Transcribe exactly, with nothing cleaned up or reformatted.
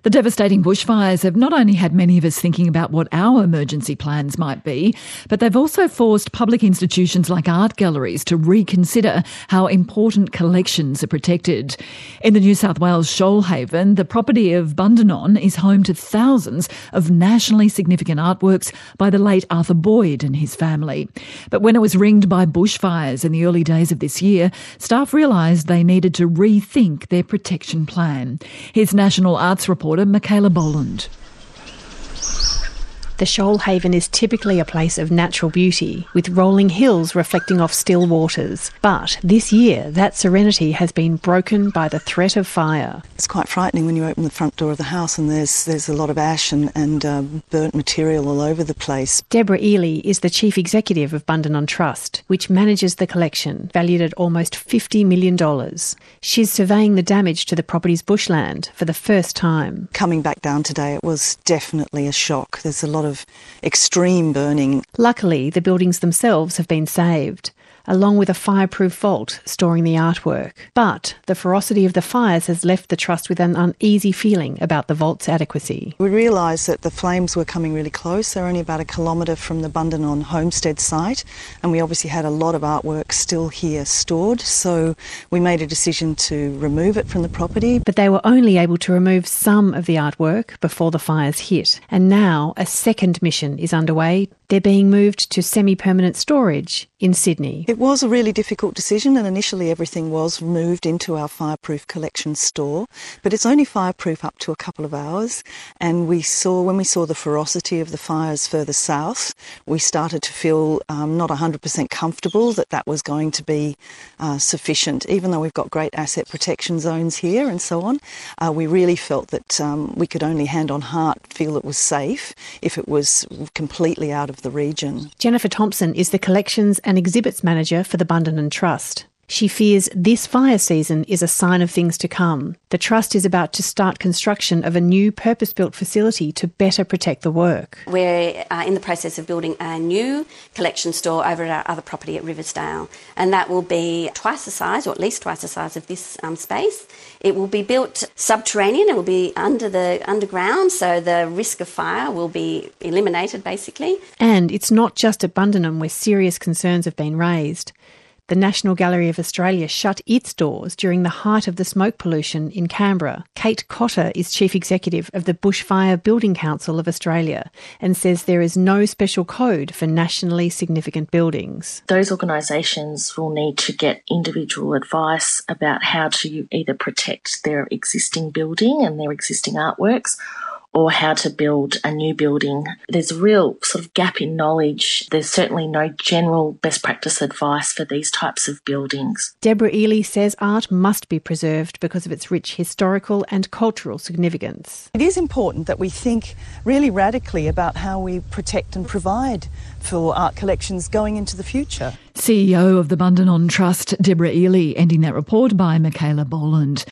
The devastating bushfires have not only had many of us thinking about what our emergency plans might be, but they've also forced public institutions like art galleries to reconsider how important collections are protected. In the New South Wales Shoalhaven, the property of Bundanon is home to thousands of nationally significant artworks by the late Arthur Boyd and his family. But when it was ringed by bushfires in the early days of this year, staff realised they needed to rethink their protection plan. Here's National Arts reporter Michaela Boland. The Shoalhaven is typically a place of natural beauty, with rolling hills reflecting off still waters. But this year, that serenity has been broken by the threat of fire. It's quite frightening when you open the front door of the house and there's there's a lot of ash and, and uh, burnt material all over the place. Deborah Ely is the chief executive of Bundanon Trust, which manages the collection, valued at almost fifty million dollars. She's surveying the damage to the property's bushland for the first time. Coming back down today, it was definitely a shock. There's a lot of extreme burning. Luckily, the buildings themselves have been saved, along with a fireproof vault storing the artwork. But the ferocity of the fires has left the Trust with an uneasy feeling about the vault's adequacy. We realised that the flames were coming really close. They're only about a kilometre from the Bundanon homestead site, and we obviously had a lot of artwork still here stored, so we made a decision to remove it from the property. But they were only able to remove some of the artwork before the fires hit, and now a second mission is underway. They're being moved to semi-permanent storage in Sydney. It was a really difficult decision, and initially everything was moved into our fireproof collection store, but it's only fireproof up to a couple of hours, and we saw, when we saw the ferocity of the fires further south, we started to feel um, not one hundred percent comfortable that that was going to be uh, sufficient. Even though we've got great asset protection zones here and so on, uh, we really felt that um, we could only hand on heart feel it was safe if it was completely out of the region. Jennifer Thompson is the Collections and Exhibits Manager for the Bundanon Trust. She fears this fire season is a sign of things to come. The Trust is about to start construction of a new purpose-built facility to better protect the work. We're uh, in the process of building a new collection store over at our other property at Riversdale, and that will be twice the size, or at least twice the size of this um, space. It will be built subterranean, it will be under the underground, so the risk of fire will be eliminated basically. And it's not just at Bundanon where serious concerns have been raised. The National Gallery of Australia shut its doors during the height of the smoke pollution in Canberra. Kate Cotter is Chief Executive of the Bushfire Building Council of Australia and says there is no special code for nationally significant buildings. Those organisations will need to get individual advice about how to either protect their existing building and their existing artworks, or how to build a new building. There's a real sort of gap in knowledge. There's certainly no general best practice advice for these types of buildings. Deborah Ely says art must be preserved because of its rich historical and cultural significance. It is important that we think really radically about how we protect and provide for art collections going into the future. C E O of the Bundanon Trust, Deborah Ely, ending that report by Michaela Boland.